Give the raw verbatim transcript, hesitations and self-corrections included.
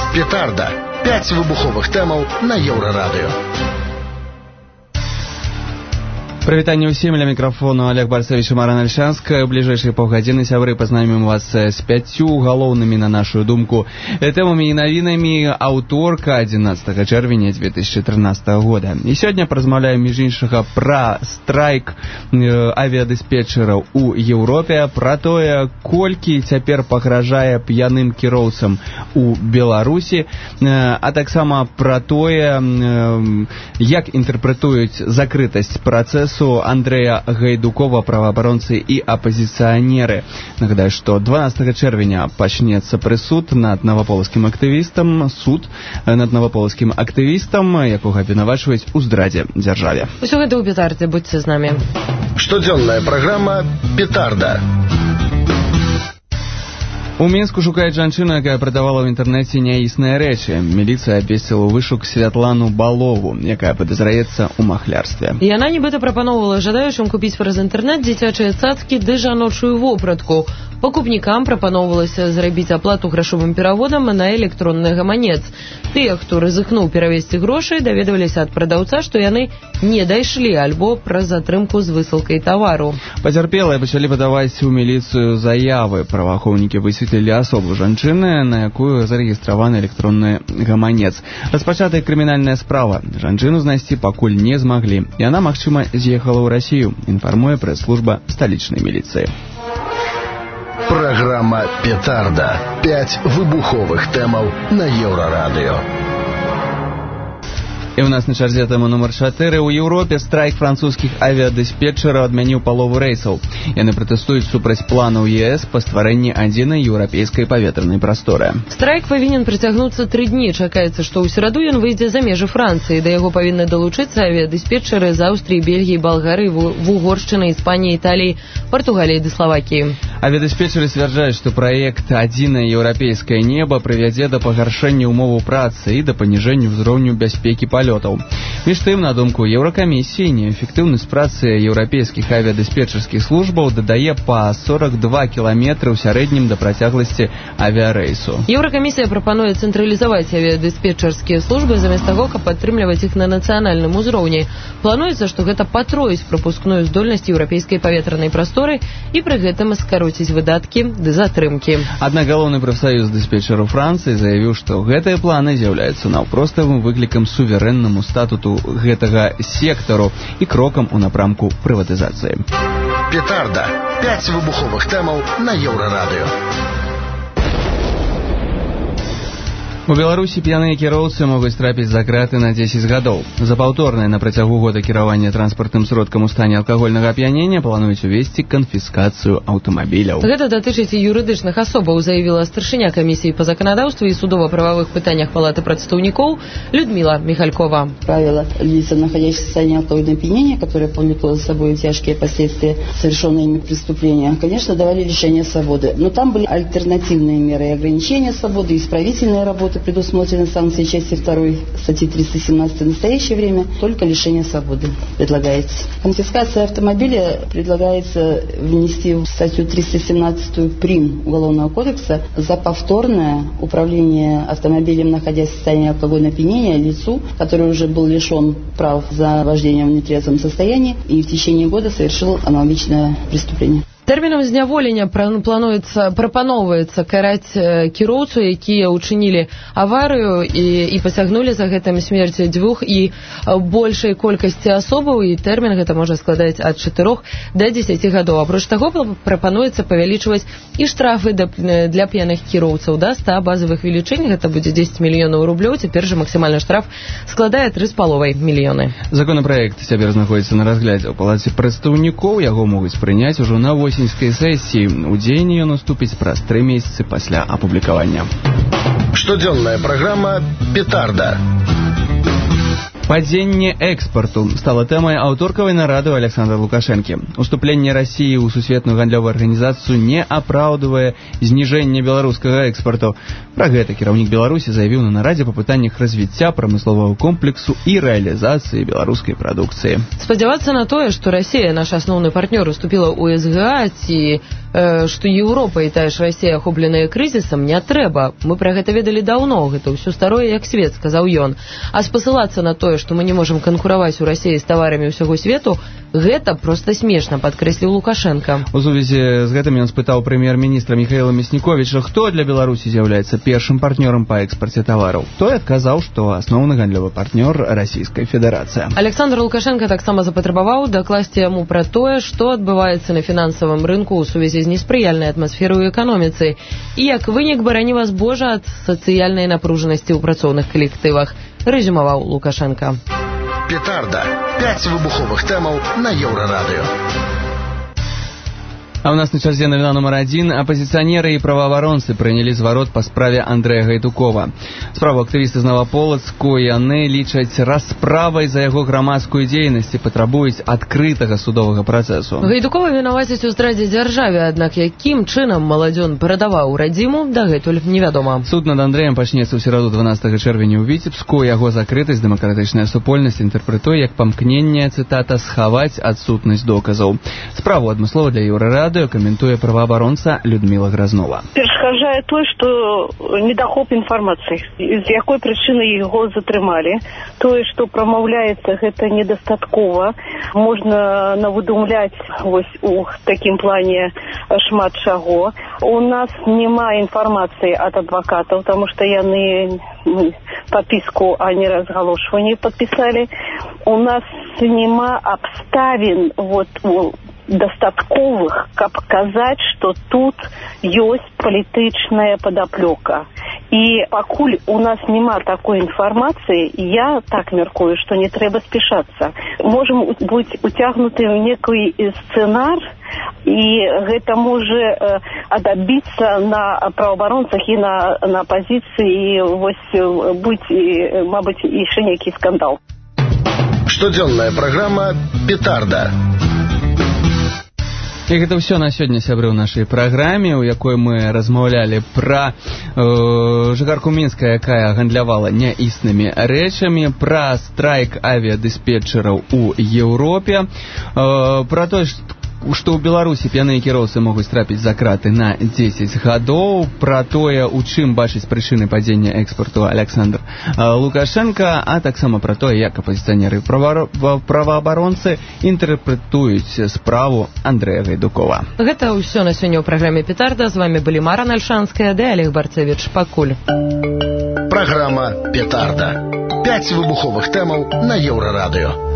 Петарда. Пять выбуховых тэмаў на Еўрарадыё. Прывітанне ўсім, ля мікрафону Олег Барцевич і Марина Альшанская. Бліжэйшыя паўгадзіны, сябры, пазнайомім вас з пяццю галоўнымі, на нашу думку, тэмамі і навінамі аўторка адзінаццатага чэрвеня две тысячи тринадцатого года. І сёння паразмаўляем, між іншага, пра страйк э, авіядыспетчераў у Еўропе, пра тое, колькі цяпер пагражае п'яным кіроўцам у Беларусі, э, а таксама пра тое, э, як інтэрпрэтуюць закрытасць працэсу Андрэя Гайдукова, праваабаронцы і апазіцыянеры. Нагадаю, што дванаццатага чэрвеня пачнецца прысуд над наваполацкім актывістам, суд над наваполацкім актывістам, якога абвінавачваюць у здрадзе дзяржаве. Усё гэта ў Петардзе, будьце з намі. Штодзённая праграма «Петарда». У Мінску шукаюць жанчыну, якая прадавала ў інтэрнэце няісныя рэчы. Міліцыя абвесціла ў вышук Святлану Балову, якая падазраецца ў махлярстве. Яна нібыта прапаноўвала жадаючым купіць праз інтэрнэт дзіцячыя цацкі ды жаночую вопратку. Пакупнікам прапаноўвалася зрабіць аплату грашовым пераводам на электронны гаманец. Тыя, хто рызыкнуў перавесці грошы, даведваліся ад прадаўца, што яны не дайшлі альбо праз затрымку з высылкай тавару. Пацярпелыя пачалі падаваць у міліцыю заявы. Праваахоўнікі высветлілі асобу жанчыны, на якую зарэгістраваны электронны гаманец. Распачатая крымінальная справа. Жанчыну знайсці пакуль не змаглі. Яна, магчыма, з'ехала ў Расію, інфармуе прэс-служба сталічнай міліцыі. Программа «Петарда». Пять выбуховых тэмаў на Еўрарадыё. І ў нас на чарзе тэма нумар чатыры. У Еўропе страйк французскіх авіядыспетчераў адмяніў палову рэйсаў. Яны пратэстуюць супраць планаў ЕС па стварэнні адзінай еўрапейскай паветранай прасторы. Страйк павінен працягнуцца тры дні. Чакаецца, што ў сераду ён выйдзе за межы Францыі. Да яго павінны далучыцца авіядыспетчеры з Аўстріі, Бельгіі, Балгарыі, Вугоршчыны, Іспаніі, Італіі, Партугаліі ды Славакіі. Авіядыспетчеры сцвярджаюць, што праект «Адзінае еўрапейскае неба» прывядзе да пагаршэння ўмоваў працы і да паніжэння ўзроўню бяспекі палётаў. Між тым, на думку Еўракамісіі, неэфектыўнасць працы еўрапейскіх авіядыспетчерскіх службаў дадае па сорок два кіламетры ў сярэднім да працягласці авіярэйсу. Еўракамісія прапануе цэнтралізаваць авіядыспетчерскія службы замест таго, каб падтрымліваць іх на нацыянальным узроўні. Плануецца, што гэта патроіць прапускную здольнасць еўрапейскай паветранай прасторы і пры гэтым скароціць выдаткі ды затрымкі. Аднак галоўны прафсаюз дыспетчераў Францыі заявіў, што гэтыя планы з'яўляюцца наўпроставым выклікам суверэннаму статуту гэтага сектару і крокам у напрамку прыватызацыі. Петарда. Пять выбуховых тэмаў на Еўрарадыё. У Беларусі п'яныя кіроўцы могуць трапіць за краты на дзесяць гадоў. За паўторнае на працягу года кіраванне транспартным сродкам у стане алкагольнага ап'янення плануюць увесці канфіскацыю аўтамабіляў. Гэта датычыць і юрыдычных асобаў, заявіла старшыня камісіі па заканадаўству і судова-прававых пытаннях палаты прадстаўнікоў Людмила Михалькова. Правило: лица, находящиеся в состоянии алкогольного опьянения, которое повлекло за собой тяжкие последствия совершенного ими преступления, конечно, давали лишение свободы. Но там были альтернативные меры и ограничения свободы, исправительные работы, предусмотрены санкцией части второй статьи триста семнадцать. В настоящее время только лишение свободы предлагается. Конфискация автомобиля предлагается внести в статью триста семнадцать прим Уголовного кодекса за повторное управление автомобилем, находясь в состоянии алкогольного опьянения, лицу, который уже был лишен прав за вождение в нетрезвом состоянии и в течение года совершил аналогичное преступление. Тэрмінам зняволення плануецца, прапаноўваецца караць кіроўцу, якія ўчынілі аварыю і, і пасягнулі за гэтым смерці дзвюх і большай колькасці асобаў, і тэрмін гэта можа складаць ад чатырох да дзесяці гадоў. Апроч таго, прапануецца павялічваць і штрафы для п'яных кіроўцаў да ста базавых велічынь, гэта будзе дзесяць мільёнаў рублёў, цяпер жа максімальны штраф складае тры з паловай мільёны. Законапраект цяпер знаходзіцца на разглядзе ў палаце прадстаўнікоў, яго могуць прыняць ужо на восеньскай сесіі. У дзень ён уступіць праз тры месяцы пасля апублікавання. Штодзённая праграма «Петарда». Падзенне экспарту стала тэмай аўторкавай нарады ў Александра Лукашэнкі. Уступленне Расіі ў сусветную гандлёвую арганізацыю не апраўдвае зніжэнне беларускага экспарту. Пра гэта кіраўнік Беларусі заявіў на нарадзе па пытаннях развіцця прамысловага комплексу і рэалізацыі беларускай прадукцыі. Спадзявацца на тое, што Расія, наш асноўны партнёр, уступіла ў эс гэ а ці што Еўропа і тая ж Расія ахопленыя крызісам, не трэба. Мы пра гэта ведалі даўно, гэта ўсё старое як свет, сказаў ён. А спасылацца на тое, што мы не можам канкураваць у Расіі з таварамі ўсяго свету, гэта проста смешна, падкрэсліў Лукашенко. У сувязі з гэтым ён спытаў прэм'ер-міністра Міхаіла Мясніковіча, хто для Беларусі з'яўляецца першым партнёрам па экспарце тавараў. Той адказаў, што асноўны гандлёвы партнёр Расійская Федэрацыя. Александр Лукашенко таксама запатрабаваў дакласці яму пра тое, што адбываецца на фінансавым рынку ў сувязі з неспрыяльнай атмасферай у эканоміцы і як вынік, барані вас Божа, ад сацыяльнай напружанасці ў працоўных калектывах, рэзюмаваў Лукашенко. Петарда. Пять выбуховых тэмаў на Еўрарадыё. А у нас на чарзе навіна номер адзін. Апозіцыянеры і праваабаронцы прынялі зварот па справе Андрэя Гайдукова. Справу актывісты з Новаполацку, яны лічаць расправай за яго грамадскую дзейнасць і патрабуюць адкрытага судовага працэсу. Гайдукова вінавацяць у здрадзе дзяржаве, аднак якім чынам маладзён перадаваў радзіму, дагэтуль невядома. Суд над Андрэем пачнецца ў сераду дванаццатага чэрвеня ў Віцебску. Яго закрытасць дэмакратычная супольнасць інтэрпрэтуе як памкненне, цытата, схаваць адсутнасць доказаў. Справу адмыслова для Еўрарадыё каментуе праваабаронца Людмила Грознова. Перашкаджае той, што недахоп інфармацыі, з якой прычыны яго затрымалі. Тое, што прамаўляецца, гэта недастаткова. Можна навыдумляць вось у такім плане шмат чаго. У нас няма інфармацыі ад адвакатаў, таму што яны падпіску о неразгалошванні падпісалі. У нас няма абставін вот дастатковых, каб казаць, што тут ёсць палітычная падаплёка. І пакуль у нас няма такой інфармацыі, я так мяркую, што не трэба спяшацца. Можам быць уцягнуты ў некі сцэнар, і гэта можа адабіцца на праваабаронцах і на, на апазіцыі, і вось быць, мабыць, яшчэ нейкі скандал. Штодзённая праграма «Петарда». І гэта ўсё на сёння, сябры, ў нашай праграме, у якой мы размаўлялі пра э, жыхарку Мінска, якая гандлявала няіснымі рэчамі, пра страйк авіядыспетчараў у Еўропе, э, пра тое, што ў Беларусі п'яныя кіроўцы могуць трапіць за краты на дзесяць гадоў, пра тое, у чым бачыць прычыны падзення экспарту Александр Лукашенко, а таксама пра тое, як апозіцыянеры праваабаронцы інтэрпрэтуюць справу Андрэя Гайдукова. Гэта ўсё на сёння ў праграме «Петарда». З вами былі Мара Нальшанская ды Олег Барцевіч. Пакуль. Праграма «Петарда». Пять выбуховых тэмаў на Еўрарадыё.